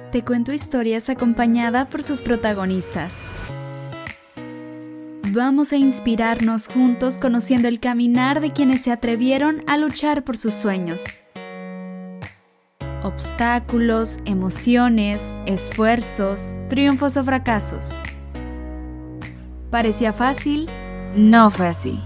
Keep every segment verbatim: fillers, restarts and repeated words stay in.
Te cuento historias acompañada por sus protagonistas. Vamos a inspirarnos juntos conociendo el caminar de quienes se atrevieron a luchar por sus sueños. Obstáculos, emociones, esfuerzos, triunfos o fracasos. ¿Parecía fácil? No fue así.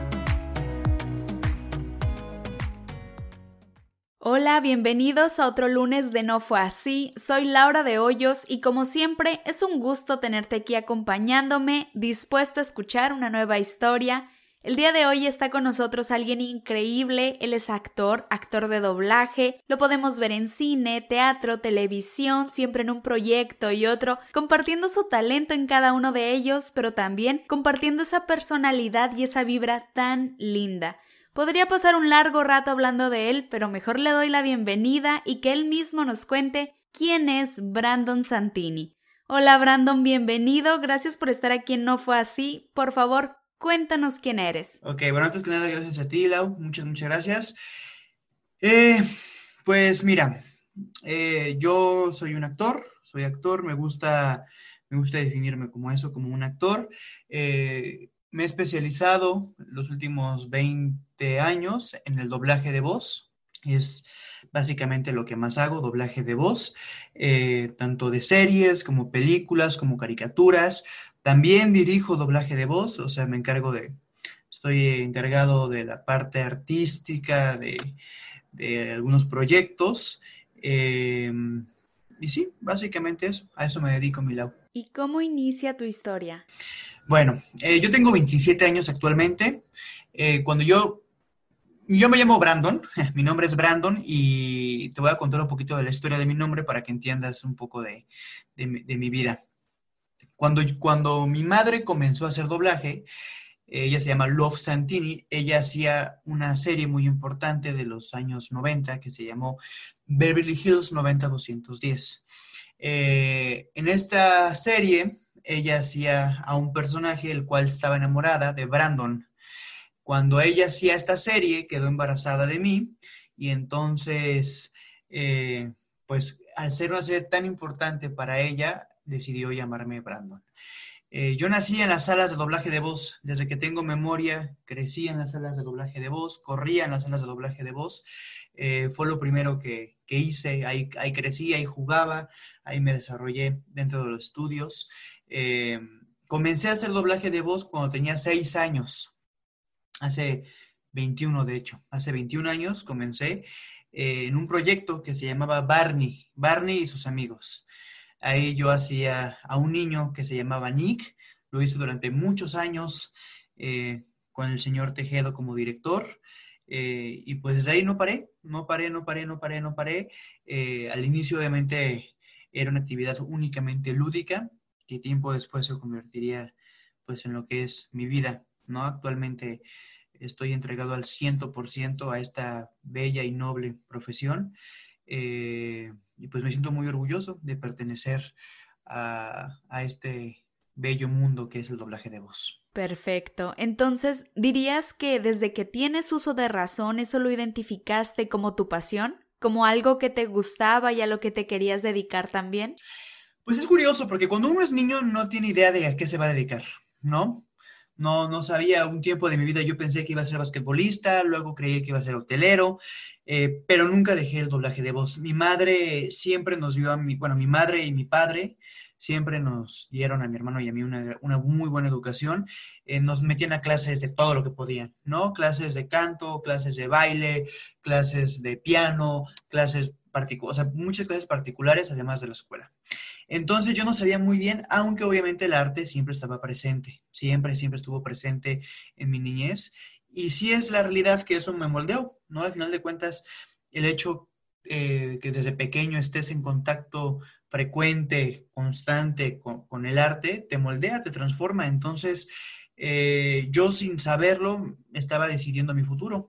Hola, bienvenidos a otro lunes de No Fue Así. Soy Laura de Hoyos y como siempre es un gusto tenerte aquí acompañándome, dispuesto a escuchar una nueva historia. El día de hoy está con nosotros alguien increíble. Él es actor, actor de doblaje. Lo podemos ver en cine, teatro, televisión, siempre en un proyecto y otro, compartiendo su talento en cada uno de ellos, pero también compartiendo esa personalidad y esa vibra tan linda. Podría pasar un largo rato hablando de él, pero mejor le doy la bienvenida y que él mismo nos cuente quién es Brandon Santini. Hola Brandon, bienvenido. Gracias por estar aquí en No Fue Así. Por favor, cuéntanos quién eres. Ok, bueno, antes que nada, gracias a ti, Lau. Muchas, muchas gracias. Eh, pues mira, eh, yo soy un actor, soy actor, me gusta, me gusta definirme como eso, como un actor. Eh, me he especializado los últimos veinte años en el doblaje de voz. Es básicamente lo que más hago, doblaje de voz, eh, tanto de series como películas, como caricaturas. También dirijo doblaje de voz, o sea, me encargo de, estoy encargado de la parte artística, de, de algunos proyectos. Eh, y sí, básicamente eso, a eso me dedico, Milau. ¿Y cómo inicia tu historia? Bueno, eh, yo tengo veintisiete años actualmente. Eh, cuando yo, yo me llamo Brandon, mi nombre es Brandon y te voy a contar un poquito de la historia de mi nombre para que entiendas un poco de, de, mi, de mi vida. Cuando, cuando mi madre comenzó a hacer doblaje, ella se llama Love Santini, ella hacía una serie muy importante de los años noventa que se llamó Beverly Hills noventa doscientos diez. Eh, en esta serie, ella hacía a un personaje el cual estaba enamorada de Brandon. Cuando ella hacía esta serie, quedó embarazada de mí y entonces, eh, pues al ser una serie tan importante para ella, decidió llamarme Brandon. Eh, yo nací en las salas de doblaje de voz. Desde que tengo memoria, crecí en las salas de doblaje de voz, corría en las salas de doblaje de voz. Eh, fue lo primero que, que hice. Ahí, ahí crecí, ahí jugaba, ahí me desarrollé dentro de los estudios. Eh, comencé a hacer doblaje de voz cuando tenía seis años. Hace veintiuno, de hecho. Hace veintiún años comencé eh, en un proyecto que se llamaba Barney. Barney y sus amigos. Ahí yo hacía a un niño que se llamaba Nick, lo hice durante muchos años eh, con el señor Tejedo como director, eh, y pues desde ahí no paré, no paré, no paré, no paré, no paré. Eh, al inicio obviamente era una actividad únicamente lúdica, que tiempo después se convertiría pues en lo que es mi vida, ¿no? Actualmente estoy entregado al cien por ciento a esta bella y noble profesión. Eh, y pues me siento muy orgulloso de pertenecer a, a este bello mundo que es el doblaje de voz. Perfecto. Entonces, ¿dirías que desde que tienes uso de razón eso lo identificaste como tu pasión? ¿Como algo que te gustaba y a lo que te querías dedicar también? Pues es curioso porque cuando uno es niño no tiene idea de a qué se va a dedicar, ¿no? No, no sabía, un tiempo de mi vida yo pensé que iba a ser basquetbolista, luego creí que iba a ser hotelero, eh, pero nunca dejé el doblaje de voz. Mi madre siempre nos dio a mi, bueno, mi madre y mi padre siempre nos dieron a mi hermano y a mí una, una muy buena educación. Eh, nos metían a clases de todo lo que podían, ¿no? Clases de canto, clases de baile, clases de piano, clases particulares, o sea, muchas clases particulares además de la escuela. Entonces yo no sabía muy bien, aunque obviamente el arte siempre estaba presente, siempre, siempre estuvo presente en mi niñez. Y sí es la realidad que eso me moldeó, ¿no? Al final de cuentas, el hecho eh, que desde pequeño estés en contacto frecuente, constante con, con el arte, te moldea, te transforma. Entonces, eh, yo sin saberlo estaba decidiendo mi futuro.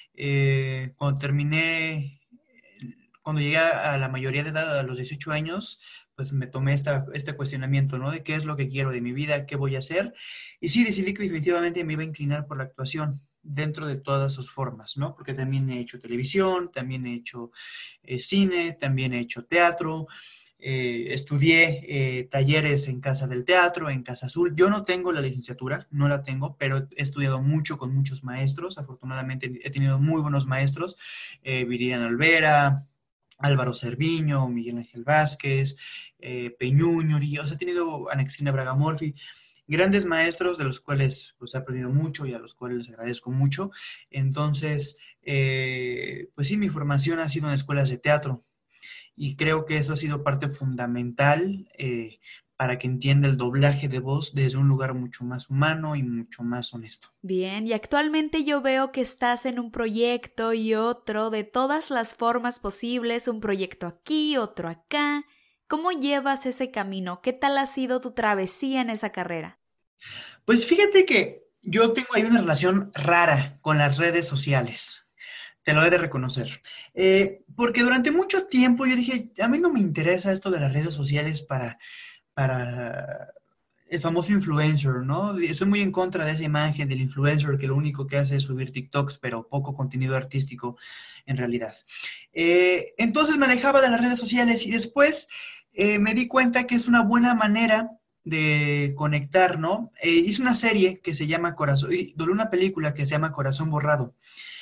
Eh, cuando terminé, cuando llegué a la mayoría de edad, a los dieciocho años, pues me tomé esta, este cuestionamiento, ¿no? De qué es lo que quiero de mi vida, qué voy a hacer. Y sí, decidí que definitivamente me iba a inclinar por la actuación dentro de todas sus formas, ¿no? Porque también he hecho televisión, también he hecho eh, cine, también he hecho teatro. eh, estudié eh, talleres en Casa del Teatro, en Casa Azul. Yo no tengo la licenciatura, no la tengo, pero he estudiado mucho con muchos maestros. Afortunadamente he tenido muy buenos maestros, eh, Viridiana Olvera, Álvaro Cerviño, Miguel Ángel Vázquez, eh, Peñuñori, o sea, he tenido Ana Cristina Bragamorfi, grandes maestros de los cuales pues he aprendido mucho y a los cuales les agradezco mucho. Entonces, eh, pues sí, mi formación ha sido en escuelas de teatro y creo que eso ha sido parte fundamental eh, para que entienda el doblaje de voz desde un lugar mucho más humano y mucho más honesto. Bien, y actualmente yo veo que estás en un proyecto y otro de todas las formas posibles, un proyecto aquí, otro acá. ¿Cómo llevas ese camino? ¿Qué tal ha sido tu travesía en esa carrera? Pues fíjate que yo tengo ahí una relación rara con las redes sociales. Te lo he de reconocer. Eh, porque durante mucho tiempo yo dije, a mí no me interesa esto de las redes sociales para, para el famoso influencer, ¿no? Estoy muy en contra de esa imagen del influencer que lo único que hace es subir TikToks, pero poco contenido artístico en realidad. Eh, entonces me alejaba de las redes sociales y después eh, me di cuenta que es una buena manera de conectar, ¿no? Eh, hice una serie que se llama Corazón, y doblé una película que se llama Corazón Borrado.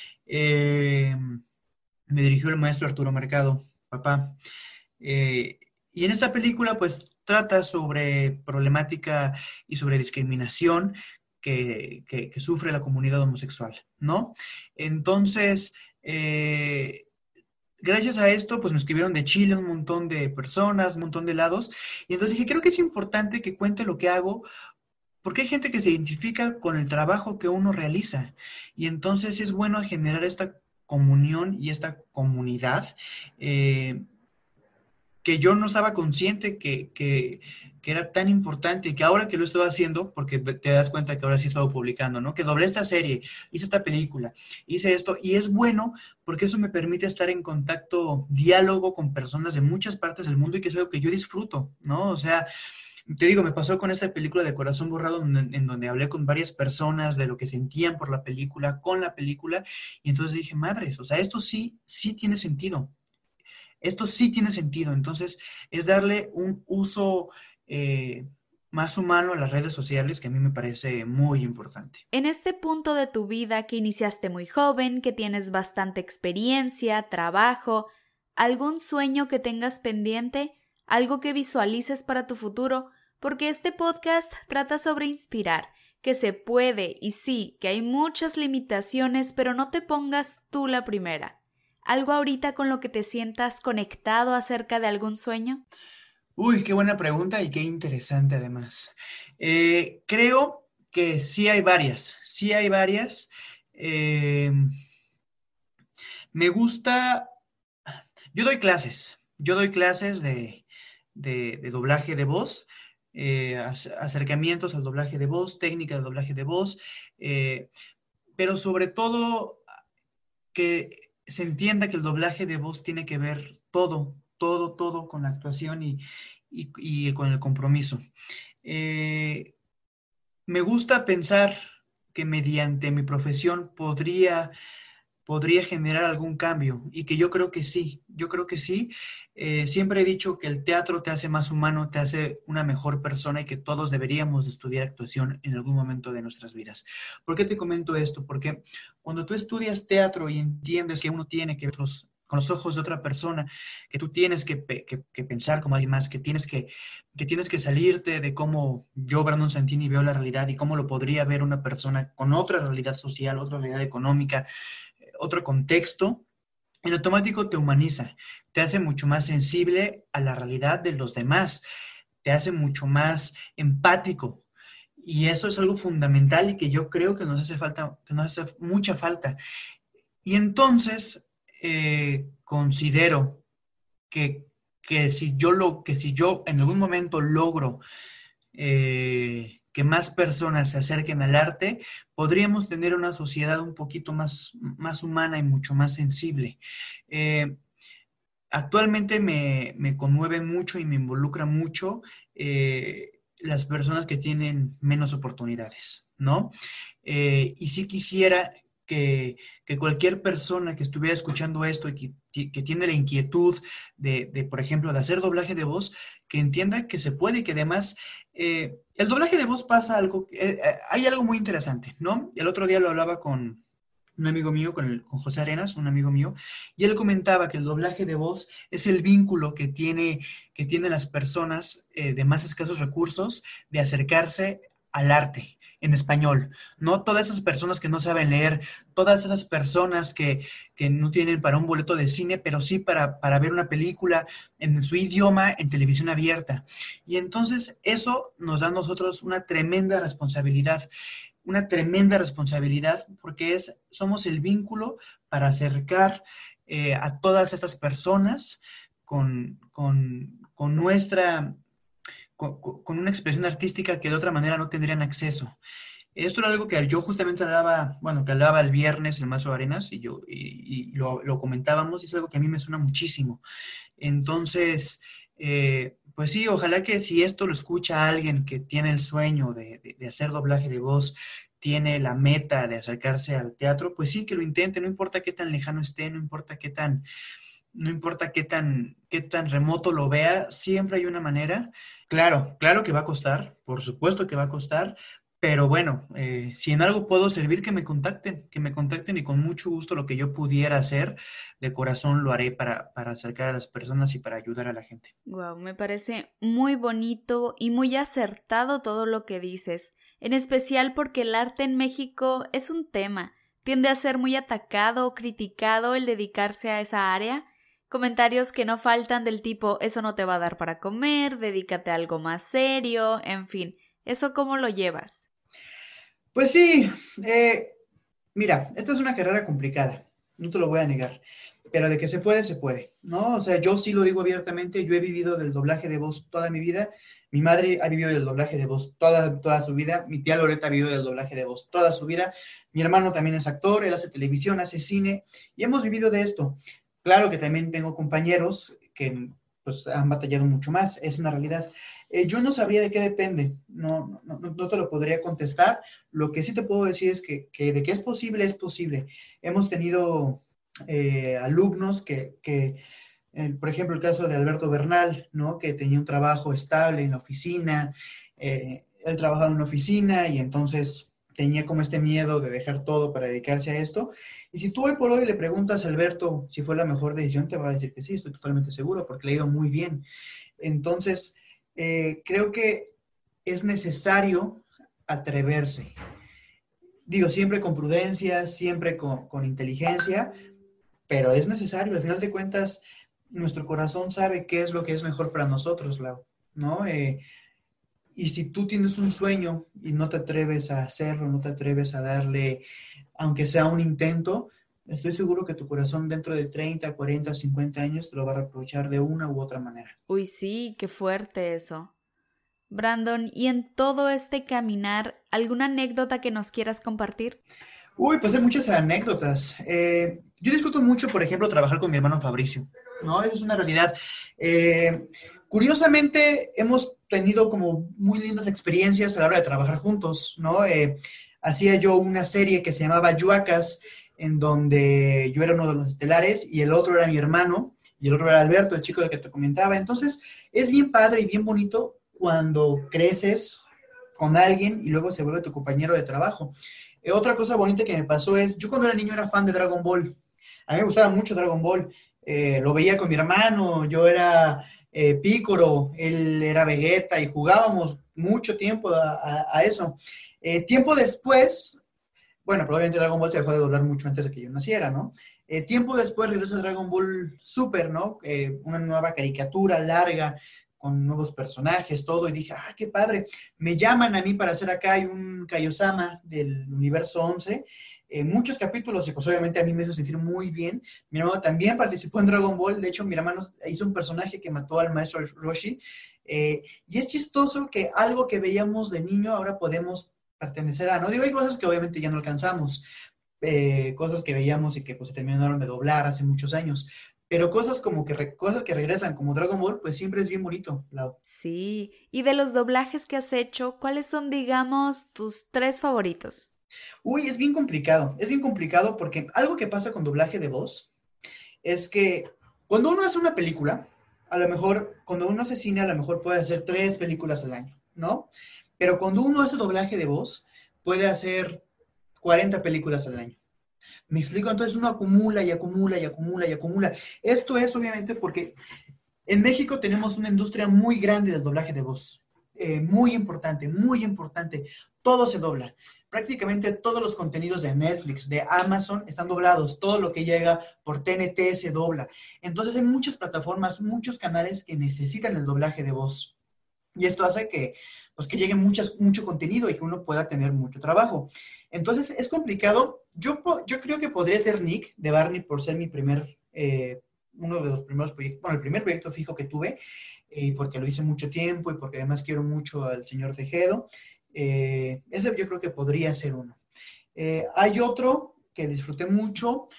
Eh, Me dirigió el maestro Arturo Mercado, papá. Eh, y en esta película, pues, trata sobre problemática y sobre discriminación que, que, que sufre la comunidad homosexual, ¿no? Entonces, eh, gracias a esto, pues me escribieron de Chile un montón de personas, un montón de lados, y entonces dije, creo que es importante que cuente lo que hago, porque hay gente que se identifica con el trabajo que uno realiza, y entonces es bueno generar esta comunión y esta comunidad eh, que yo no estaba consciente que, que, que, era tan importante y que ahora que lo estoy haciendo, porque te das cuenta que ahora sí he estado publicando, ¿no? Que doblé esta serie, hice esta película, hice esto, y es bueno porque eso me permite estar en contacto, diálogo con personas de muchas partes del mundo y que es algo que yo disfruto, ¿no? O sea, te digo, me pasó con esta película de Corazón Borrado, en, en donde hablé con varias personas de lo que sentían por la película, con la película, y entonces dije, madres, o sea, esto sí, sí tiene sentido. Esto sí tiene sentido. Entonces, es darle un uso eh, más humano a las redes sociales que a mí me parece muy importante. En este punto de tu vida que iniciaste muy joven, que tienes bastante experiencia, trabajo, ¿algún sueño que tengas pendiente? ¿Algo que visualices para tu futuro? Porque este podcast trata sobre inspirar, que se puede y sí, que hay muchas limitaciones, pero no te pongas tú la primera. ¿Algo ahorita con lo que te sientas conectado acerca de algún sueño? Uy, qué buena pregunta y qué interesante además. Eh, creo que sí hay varias, sí hay varias. Eh, me gusta, yo doy clases, yo doy clases de, de, de doblaje de voz, eh, acercamientos al doblaje de voz, técnica de doblaje de voz, eh, pero sobre todo que se entienda que el doblaje de voz tiene que ver todo, todo, todo con la actuación y, y, y con el compromiso. Eh, me gusta pensar que mediante mi profesión podría, podría generar algún cambio y que yo creo que sí, yo creo que sí. Eh, siempre he dicho que el teatro te hace más humano, te hace una mejor persona y que todos deberíamos estudiar actuación en algún momento de nuestras vidas. ¿Por qué te comento esto? Porque cuando tú estudias teatro y entiendes que uno tiene que ver los, con los ojos de otra persona, que tú tienes que, que, que pensar como alguien más, que tienes que, que tienes que salirte de cómo yo, Brandon Santini, veo la realidad y cómo lo podría ver una persona con otra realidad social, otra realidad económica, otro contexto, en automático te humaniza, te hace mucho más sensible a la realidad de los demás, te hace mucho más empático. Y eso es algo fundamental y que yo creo que nos hace falta, que nos hace mucha falta. Y entonces eh, considero que, que, si yo lo, que si yo en algún momento logro eh, que más personas se acerquen al arte, podríamos tener una sociedad un poquito más, más humana y mucho más sensible. Eh, actualmente me, me conmueve mucho y me involucra mucho eh, las personas que tienen menos oportunidades, ¿no? Eh, y sí quisiera que, que cualquier persona que estuviera escuchando esto y que que tiene la inquietud de, de, por ejemplo, de hacer doblaje de voz, que entienda que se puede y que además eh, el doblaje de voz pasa algo, eh, eh, hay algo muy interesante, ¿no? El otro día lo hablaba con un amigo mío, con, el, con José Arenas, un amigo mío, y él comentaba que el doblaje de voz es el vínculo que, tiene, que tienen las personas eh, de más escasos recursos de acercarse al arte en español, ¿no? Todas esas personas que no saben leer, todas esas personas que, que no tienen para un boleto de cine, pero sí para, para ver una película en su idioma en televisión abierta. Y entonces eso nos da a nosotros una tremenda responsabilidad, una tremenda responsabilidad porque es, somos el vínculo para acercar eh, a todas estas personas con, con, con nuestra con, con, una expresión artística que de otra manera no tendrían acceso. Esto era algo que yo justamente hablaba, bueno, que hablaba el viernes el maestro Arenas y yo y, y lo, lo, comentábamos, y es algo que a mí me suena muchísimo. Entonces, eh, pues sí, ojalá que si esto lo escucha alguien que tiene el sueño de, de, de hacer doblaje de voz, tiene la meta de acercarse al teatro, pues sí, que lo intente, no importa qué tan lejano esté, no importa qué tan, no importa qué tan, qué tan remoto lo vea, siempre hay una manera. Claro, claro que va a costar, por supuesto que va a costar, pero bueno, eh, si en algo puedo servir, que me contacten, que me contacten y con mucho gusto lo que yo pudiera hacer, de corazón lo haré para, para acercar a las personas y para ayudar a la gente. Wow, me parece muy bonito y muy acertado todo lo que dices, en especial porque el arte en México es un tema, tiende a ser muy atacado o criticado el dedicarse a esa área. Comentarios que no faltan del tipo, eso no te va a dar para comer, dedícate a algo más serio, en fin, ¿eso cómo lo llevas? Pues sí, eh, mira, esta es una carrera complicada, no te lo voy a negar, pero de que se puede, se puede, ¿no? O sea, yo sí lo digo abiertamente, yo he vivido del doblaje de voz toda mi vida, mi madre ha vivido del doblaje de voz toda, toda su vida, mi tía Loreta ha vivido del doblaje de voz toda su vida, mi hermano también es actor, él hace televisión, hace cine, y hemos vivido de esto. Claro que también tengo compañeros que pues, han batallado mucho más, es una realidad. Eh, yo no sabría de qué depende, no, no, no, no te lo podría contestar. Lo que sí te puedo decir es que, que de que es posible, es posible. Hemos tenido eh, alumnos que, que eh, por ejemplo, el caso de Alberto Bernal, ¿no? Que tenía un trabajo estable en la oficina, eh, él trabajaba en una oficina y entonces tenía como este miedo de dejar todo para dedicarse a esto. Y si tú hoy por hoy le preguntas a Alberto si fue la mejor decisión, te va a decir que sí, estoy totalmente seguro, porque le ha ido muy bien. Entonces, eh, creo que es necesario atreverse. Digo, siempre con prudencia, siempre con, con inteligencia, pero es necesario. Al final de cuentas, nuestro corazón sabe qué es lo que es mejor para nosotros, Lau, ¿no? Eh, y si tú tienes un sueño y no te atreves a hacerlo, no te atreves a darle, aunque sea un intento, estoy seguro que tu corazón dentro de treinta, cuarenta, cincuenta años te lo va a reprochar de una u otra manera. Uy, sí, qué fuerte eso. Brandon, ¿y en todo este caminar, alguna anécdota que nos quieras compartir? Uy, pues hay muchas anécdotas. Eh, yo disfruto mucho, por ejemplo, trabajar con mi hermano Fabricio, ¿no? Eso es una realidad. Eh, curiosamente, hemos tenido como muy lindas experiencias a la hora de trabajar juntos, ¿no? Eh, hacía yo una serie que se llamaba Yuacas, en donde yo era uno de los estelares y el otro era mi hermano y el otro era Alberto, el chico del que te comentaba. Entonces, es bien padre y bien bonito cuando creces con alguien y luego se vuelve tu compañero de trabajo. Eh, otra cosa bonita que me pasó es, yo cuando era niño era fan de Dragon Ball. A mí me gustaba mucho Dragon Ball. Eh, lo veía con mi hermano, yo era eh, Piccolo, él era Vegeta y jugábamos mucho tiempo a, a, a eso. Eh, tiempo después, bueno, probablemente Dragon Ball te dejó de doblar mucho antes de que yo naciera, ¿no? Eh, tiempo después regresa Dragon Ball Super, ¿no? Eh, una nueva caricatura larga, con nuevos personajes, todo, y dije, ah, qué padre. Me llaman a mí para hacer acá hay un Kaiosama del universo once, eh, muchos capítulos, y pues obviamente a mí me hizo sentir muy bien. Mi hermano también participó en Dragon Ball, de hecho mi hermano hizo un personaje que mató al maestro Roshi, eh, y es chistoso que algo que veíamos de niño ahora podemos pertenecer a, no digo, hay cosas que obviamente ya no alcanzamos, eh, cosas que veíamos y que pues se terminaron de doblar hace muchos años, pero cosas como que, re, cosas que regresan como Dragon Ball, pues siempre es bien bonito, Lau. Sí, y de los doblajes que has hecho, ¿cuáles son, digamos, tus tres favoritos? Uy, es bien complicado, es bien complicado porque algo que pasa con doblaje de voz es que cuando uno hace una película, a lo mejor, cuando uno hace cine, a lo mejor puede hacer tres películas al año, ¿no? Pero cuando uno hace doblaje de voz, puede hacer cuarenta películas al año. ¿Me explico? Entonces uno acumula y acumula y acumula y acumula. Esto es obviamente porque en México tenemos una industria muy grande del doblaje de voz. Eh, muy importante, muy importante. Todo se dobla. Prácticamente todos los contenidos de Netflix, de Amazon, están doblados. Todo lo que llega por T N T se dobla. Entonces hay muchas plataformas, muchos canales que necesitan el doblaje de voz. Y esto hace que, pues, que llegue muchas, mucho contenido y que uno pueda tener mucho trabajo. Entonces es complicado. Yo, yo creo que podría ser Nick de Barney por ser mi primer, eh, uno de los primeros proyectos, bueno, el primer proyecto fijo que tuve, eh, porque lo hice mucho tiempo y porque además quiero mucho al señor Tejedo. Eh, ese yo creo que podría ser uno. Eh, hay otro que disfruté mucho.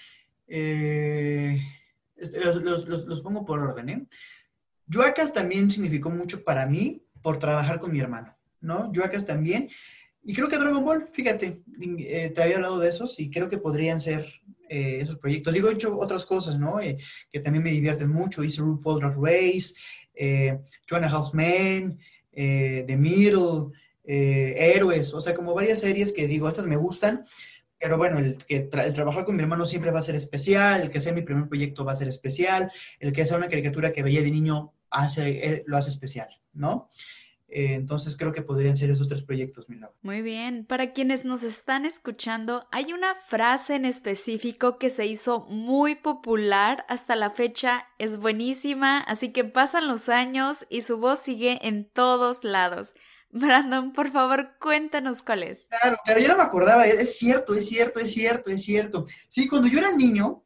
Eh, los, los, los, los pongo por orden, ¿eh? Yuacas también significó mucho para mí por trabajar con mi hermano, ¿no? Yuacas también. Y creo que Dragon Ball, fíjate, eh, te había hablado de esos y creo que podrían ser eh, esos proyectos. Digo, he hecho otras cosas, ¿no? Eh, que también me divierten mucho. Hice RuPaul Drag Race, eh, Two and a Half Men, eh, The Middle, eh, Héroes, o sea, como varias series que digo, estas me gustan, pero bueno, el, que tra el trabajar con mi hermano siempre va a ser especial, el que sea mi primer proyecto va a ser especial, el que sea una caricatura que veía de niño hace, eh, lo hace especial, ¿no? Eh, entonces creo que podrían ser esos tres proyectos, mi Laura. Muy bien, para quienes nos están escuchando, hay una frase en específico que se hizo muy popular hasta la fecha, es buenísima, así que pasan los años y su voz sigue en todos lados. Brandon, por favor, cuéntanos cuál es. Claro, pero yo no me acordaba, es cierto, es cierto, es cierto, es cierto. Sí, cuando yo era niño,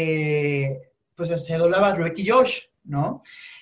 eh, pues se doblaba Drake y Josh, ¿no?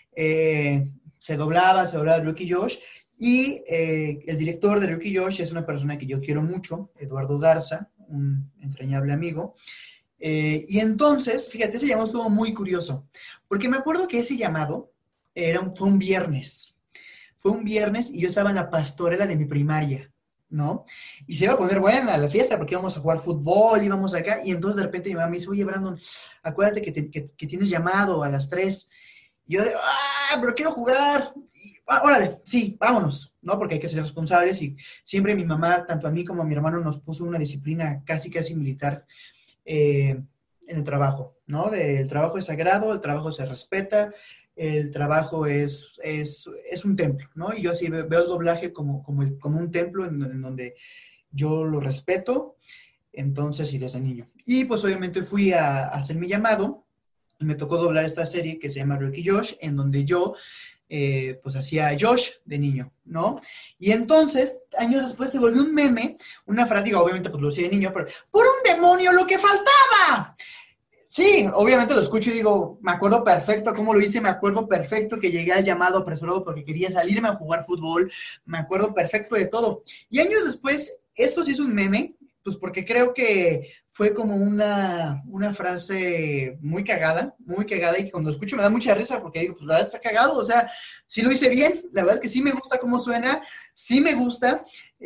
Eh, se doblaba, se doblaba Drake y Josh, y eh, el director de Drake y Josh es una persona que yo quiero mucho, Eduardo Garza, un entrañable amigo. Eh, y entonces, fíjate, ese llamado estuvo muy curioso, porque me acuerdo que ese llamado era un, fue un viernes. Fue un viernes y yo estaba en la pastorela de mi primaria, ¿no? Y se iba a poner buena la fiesta porque íbamos a jugar fútbol, íbamos acá, y entonces de repente mi mamá me dice, oye, Brandon, acuérdate que, te, que, que tienes llamado a las tres. Y yo de, ah, pero quiero jugar. Y, ah, órale, sí, vámonos, ¿no? Porque hay que ser responsables y siempre mi mamá, tanto a mí como a mi hermano, nos puso una disciplina casi, casi militar eh, en el trabajo, ¿no? De, el trabajo es sagrado, el trabajo se respeta, el trabajo es, es, es un templo, ¿no? Y yo así veo el doblaje como, como, el, como un templo en, en donde yo lo respeto, entonces, y desde niño. Y pues obviamente fui a, a hacer mi llamado, y me tocó doblar esta serie que se llama Rick y Josh, en donde yo, eh, pues hacía a Josh de niño, ¿no? Y entonces, años después se volvió un meme, una frase, digo, obviamente pues lo hacía de niño, pero ¡por un demonio lo que faltaba! Sí, obviamente lo escucho y digo, me acuerdo perfecto cómo lo hice, me acuerdo perfecto que llegué al llamado apresurado porque quería salirme a jugar fútbol, me acuerdo perfecto de todo. Y años después, esto sí es un meme, pues porque creo que fue como una, una frase muy cagada, muy cagada, y que cuando escucho me da mucha risa porque digo, pues la verdad está cagado, o sea, sí lo hice bien, la verdad es que sí me gusta cómo suena, sí me gusta,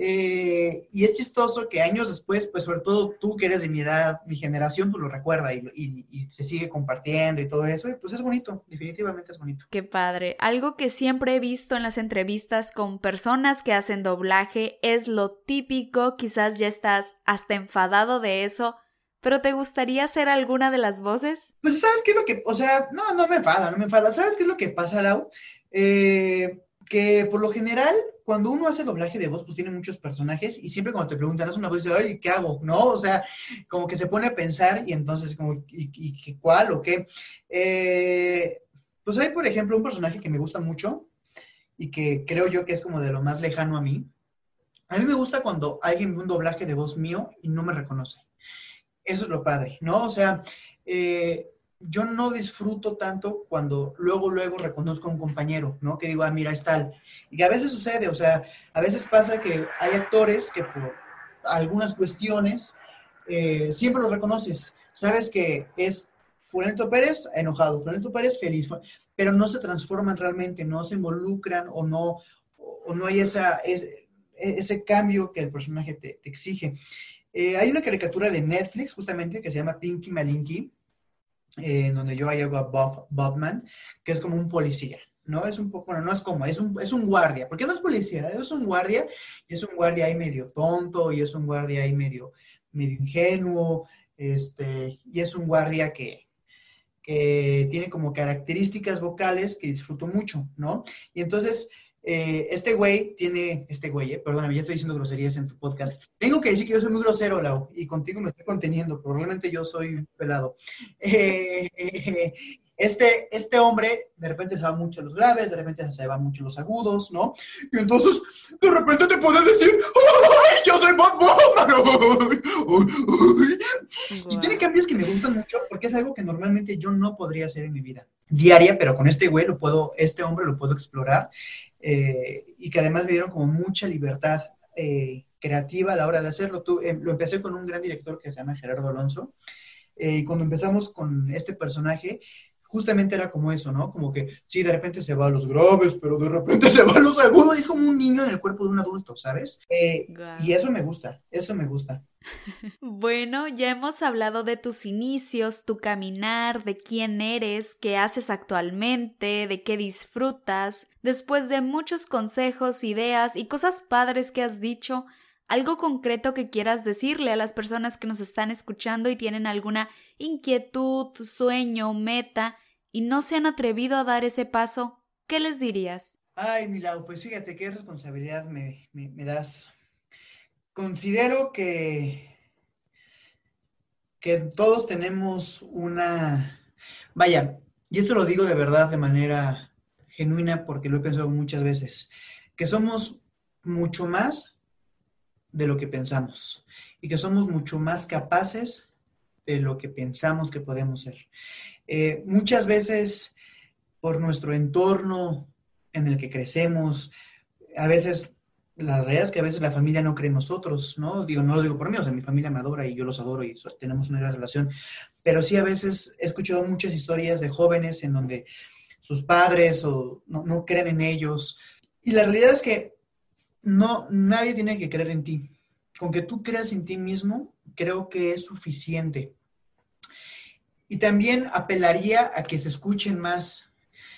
eh, y es chistoso que años después, pues sobre todo tú que eres de mi edad, mi generación, pues lo recuerda y, y, y se sigue compartiendo y todo eso, y pues es bonito, definitivamente es bonito. Qué padre. Algo que siempre he visto en las entrevistas con personas que hacen doblaje es lo típico, quizás ya estás hasta enfadado de eso, pero ¿te gustaría hacer alguna de las voces? Pues, ¿sabes qué es lo que, o sea, no, no me enfada, no me enfada. ¿Sabes qué es lo que pasa, Lau? Eh, que por lo general, cuando uno hace doblaje de voz, pues tiene muchos personajes y siempre cuando te preguntan, haz una voz, dices, ay, ¿qué hago? ¿No? O sea, como que se pone a pensar y entonces, como, ¿y, y cuál o qué? Eh, pues hay, por ejemplo, un personaje que me gusta mucho y que creo yo que es como de lo más lejano a mí. A mí me gusta cuando alguien ve un doblaje de voz mío y no me reconoce. Eso es lo padre, ¿no? O sea, eh, yo no disfruto tanto cuando luego, luego reconozco a un compañero, ¿no? Que digo, ah, mira, es tal. Y que a veces sucede, o sea, a veces pasa que hay actores que por algunas cuestiones eh, siempre los reconoces. Sabes que es Fulanito Pérez enojado, Fulanito Pérez feliz, pero no se transforman realmente, no se involucran o no, o no hay esa, ese, ese cambio que el personaje te, te exige. Eh, hay una caricatura de Netflix, justamente, que se llama Pinky Malinky, eh, en donde yo hago a Bob, Bobman, que es como un policía, ¿no? Es un poco, bueno, no es como, es un, es un guardia, porque no es policía, es un guardia, y es un guardia ahí medio tonto, y es un guardia ahí medio, medio ingenuo, este, y es un guardia que, que tiene como características vocales que disfruto mucho, ¿no? Y entonces, eh, este güey tiene, este güey, eh, perdóname, ya estoy diciendo groserías en tu podcast. Tengo que decir que yo soy muy grosero, Lau, y contigo me estoy conteniendo, probablemente yo soy un pelado. Eh, eh, este, este hombre de repente se va mucho a los graves, de repente se va mucho a los agudos, ¿no? Y entonces, de repente te puede decir, ¡ay, yo soy Bob Bowman! Y tiene Guau. cambios que me gustan mucho porque es algo que normalmente yo no podría hacer en mi vida diaria, pero con este güey lo puedo, este hombre lo puedo explorar, eh, y que además me dieron como mucha libertad eh, creativa a la hora de hacerlo. Tú, eh, lo empecé con un gran director que se llama Gerardo Alonso, eh, y cuando empezamos con este personaje, justamente era como eso, ¿no? Como que sí, de repente se va a los graves, pero de repente se va a los agudos, y es como un niño en el cuerpo de un adulto, ¿sabes? Eh, y Guau. eso me gusta, eso me gusta. Bueno, ya hemos hablado de tus inicios, tu caminar, de quién eres, qué haces actualmente, de qué disfrutas. Después de muchos consejos, ideas y cosas padres que has dicho, algo concreto que quieras decirle a las personas que nos están escuchando y tienen alguna inquietud, sueño, meta y no se han atrevido a dar ese paso, ¿qué les dirías? Ay, Milau, pues fíjate qué responsabilidad me, me, me das. Considero que, que todos tenemos una, vaya, y esto lo digo de verdad de manera genuina porque lo he pensado muchas veces, que somos mucho más de lo que pensamos y que somos mucho más capaces de lo que pensamos que podemos ser. Eh, muchas veces por nuestro entorno en el que crecemos, a veces, la realidad es que a veces la familia no cree en nosotros, ¿no? Digo, no lo digo por mí, o sea, mi familia me adora y yo los adoro y so- tenemos una gran relación, pero sí a veces he escuchado muchas historias de jóvenes en donde sus padres o no, no creen en ellos. Y la realidad es que no, nadie tiene que creer en ti. Con que tú creas en ti mismo, creo que es suficiente. Y también apelaría a que se escuchen más,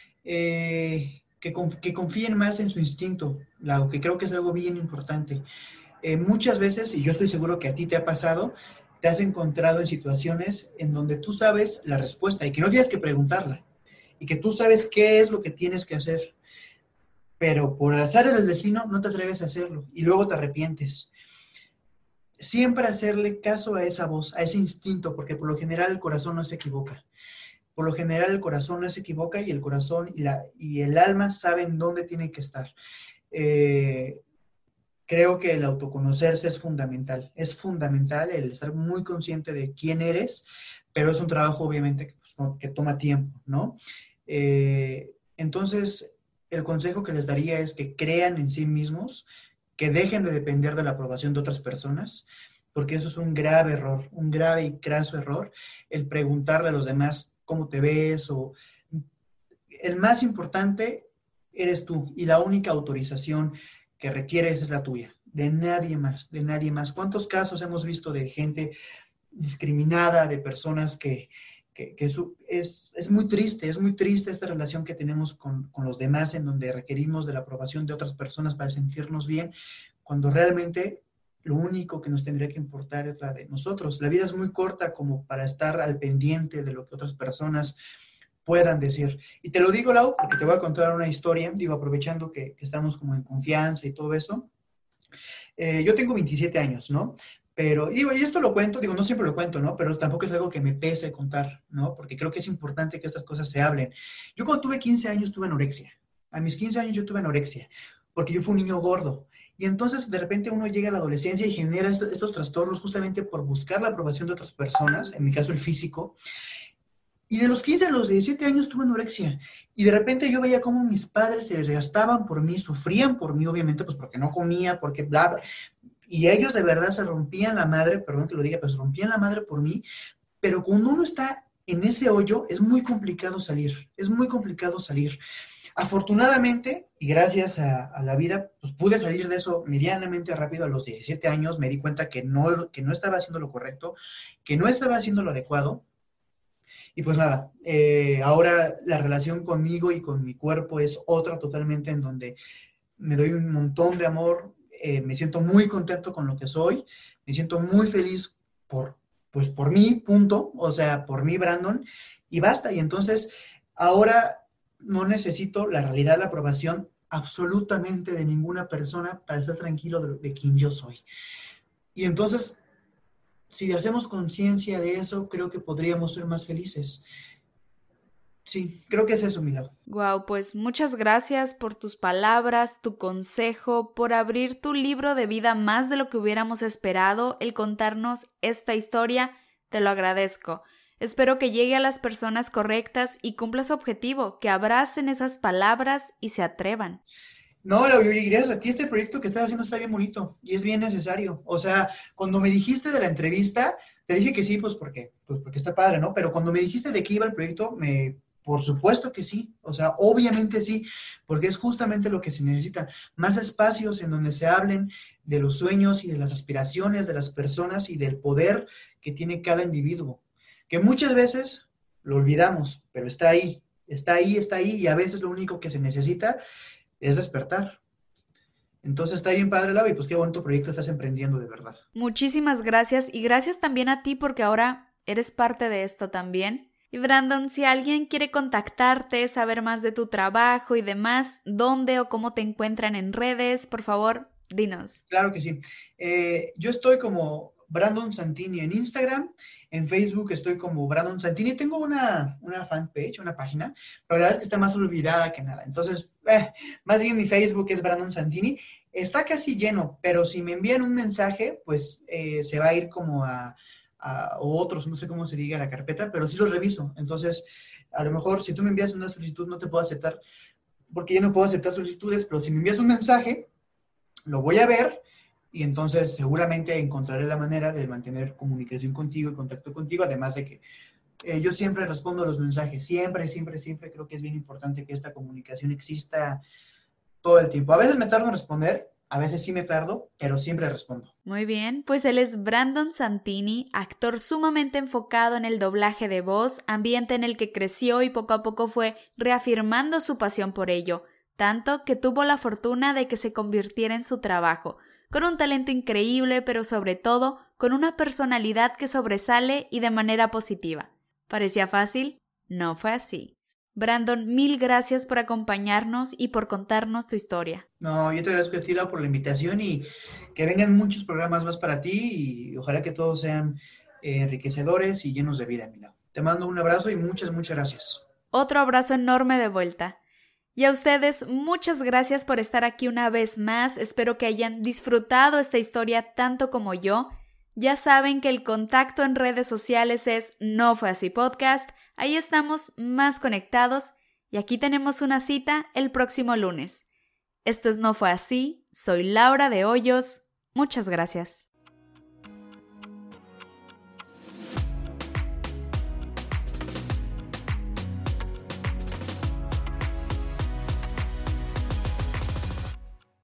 eh, que, conf- que confíen más en su instinto, Lau, que creo que es algo bien importante. Eh, muchas veces, y yo estoy seguro que a ti te ha pasado, te has encontrado en situaciones en donde tú sabes la respuesta y que no tienes que preguntarla, y que tú sabes qué es lo que tienes que hacer, pero por azar del destino no te atreves a hacerlo y luego te arrepientes. Siempre hacerle caso a esa voz, a ese instinto, porque por lo general el corazón no se equivoca. Por lo general el corazón no se equivoca y el corazón y, la, y el alma saben dónde tienen que estar. Eh, Creo que el autoconocerse es fundamental. Es fundamental el estar muy consciente de quién eres, pero es un trabajo obviamente que, pues, no, que toma tiempo, ¿no? Eh, entonces, el consejo que les daría es que crean en sí mismos, que dejen de depender de la aprobación de otras personas, porque eso es un grave error, un grave y craso error, el preguntarle a los demás cómo te ves o el más importante eres tú y la única autorización que requieres es la tuya, de nadie más, de nadie más. ¿Cuántos casos hemos visto de gente discriminada, de personas que, que, que su, es, es, muy triste, es muy triste esta relación que tenemos con, con los demás en donde requerimos de la aprobación de otras personas para sentirnos bien, cuando realmente lo único que nos tendría que importar es la de nosotros. La vida es muy corta como para estar al pendiente de lo que otras personas puedan decir. Y te lo digo, Lau, porque te voy a contar una historia, digo, aprovechando que, que estamos como en confianza y todo eso. Eh, yo tengo veintisiete años, ¿no? Pero, digo, y esto lo cuento, digo, no siempre lo cuento, ¿no? Pero tampoco es algo que me pese contar, ¿no? Porque creo que es importante que estas cosas se hablen. Yo cuando tuve quince años tuve anorexia. A mis quince años yo tuve anorexia, porque yo fui un niño gordo. Y entonces de repente uno llega a la adolescencia y genera estos, estos trastornos justamente por buscar la aprobación de otras personas, en mi caso el físico, y de los quince a los diecisiete años tuve anorexia. Y de repente yo veía cómo mis padres se desgastaban por mí, sufrían por mí, obviamente, pues porque no comía, porque bla, bla. Y ellos de verdad se rompían la madre, perdón que lo diga, pero se rompían la madre por mí. Pero cuando uno está en ese hoyo, es muy complicado salir. Es muy complicado salir. Afortunadamente, y gracias a, a la vida, pues pude salir de eso medianamente rápido a los diecisiete años. Me di cuenta que no, que no estaba haciendo lo correcto, que no estaba haciendo lo adecuado Y pues nada, eh, ahora la relación conmigo y con mi cuerpo es otra totalmente, en donde me doy un montón de amor, eh, me siento muy contento con lo que soy, me siento muy feliz por, pues por mí, punto, o sea, por mí, Brandon, y basta. Y entonces ahora no necesito la realidad, la aprobación absolutamente de ninguna persona para estar tranquilo de, de quien yo soy. Y entonces, si hacemos conciencia de eso, creo que podríamos ser más felices. Sí, creo que es eso, Mila. Wow, pues muchas gracias por tus palabras, tu consejo, por abrir tu libro de vida más de lo que hubiéramos esperado, el contarnos esta historia, te lo agradezco. Espero que llegue a las personas correctas y cumpla su objetivo, que abracen esas palabras y se atrevan. No, la y gracias a ti, este proyecto que estás haciendo está bien bonito y es bien necesario. O sea, cuando me dijiste de la entrevista, te dije que sí, pues porque, pues porque está padre, ¿no? Pero cuando me dijiste de qué iba el proyecto, me, por supuesto que sí. O sea, obviamente sí, porque es justamente lo que se necesita. Más espacios en donde se hablen de los sueños y de las aspiraciones de las personas y del poder que tiene cada individuo, que muchas veces lo olvidamos, pero está ahí, está ahí, está ahí, y a veces lo único que se necesita es despertar. Entonces está bien padre, Lau, y pues qué bonito proyecto estás emprendiendo, de verdad. Muchísimas gracias y gracias también a ti porque ahora eres parte de esto también. Y Brandon, si alguien quiere contactarte, saber más de tu trabajo y demás, dónde o cómo te encuentran en redes, por favor, dinos. Claro que sí. Eh, yo estoy como Brandon Santini en Instagram, en Facebook estoy como Brandon Santini. Tengo una, una fanpage, una página, pero la verdad es que está más olvidada que nada. Entonces, eh, más bien mi Facebook es Brandon Santini. Está casi lleno, pero si me envían un mensaje, pues eh, se va a ir como a, a otros, no sé cómo se diga la carpeta, pero sí los reviso. Entonces, a lo mejor si tú me envías una solicitud, no te puedo aceptar, porque yo no puedo aceptar solicitudes, pero si me envías un mensaje, lo voy a ver y entonces seguramente encontraré la manera de mantener comunicación contigo y contacto contigo, además de que eh, yo siempre respondo a los mensajes, siempre, siempre, siempre creo que es bien importante que esta comunicación exista todo el tiempo. A veces me tardo en responder, a veces sí me tardo, pero siempre respondo. Muy bien, pues él es Brandon Santini, actor sumamente enfocado en el doblaje de voz, ambiente en el que creció y poco a poco fue reafirmando su pasión por ello, tanto que tuvo la fortuna de que se convirtiera en su trabajo, con un talento increíble, pero sobre todo con una personalidad que sobresale y de manera positiva. ¿Parecía fácil? No fue así. Brandon, mil gracias por acompañarnos y por contarnos tu historia. No, yo te agradezco a ti, Lau, por la invitación y que vengan muchos programas más para ti y ojalá que todos sean eh, enriquecedores y llenos de vida, mi Lau. Te mando un abrazo y muchas, muchas gracias. Otro abrazo enorme de vuelta. Y a ustedes, muchas gracias por estar aquí una vez más. Espero que hayan disfrutado esta historia tanto como yo. Ya saben que el contacto en redes sociales es No Fue Así Podcast. Ahí estamos más conectados y aquí tenemos una cita el próximo lunes. Esto es No Fue Así. Soy Laura de Hoyos. Muchas gracias.